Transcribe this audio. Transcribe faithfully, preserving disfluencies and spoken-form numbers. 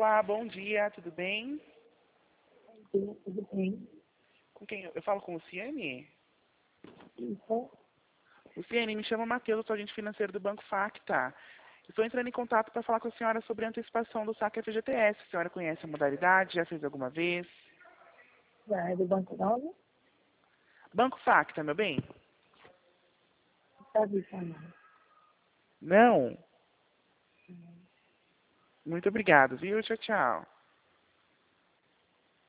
Olá, bom dia, tudo bem? Bom dia, tudo bem? Com quem? Eu falo com o Luciane? Isso, Luciane, me chama Matheus, eu sou agente financeiro do Banco Facta. Estou entrando em contato para falar com a senhora sobre a antecipação do saque F G T S. A senhora conhece a modalidade? Já fez alguma vez? já é do Banco Novo? Banco Facta, meu bem? Está visto, não? Não? Muito obrigado, viu? Tchau, tchau.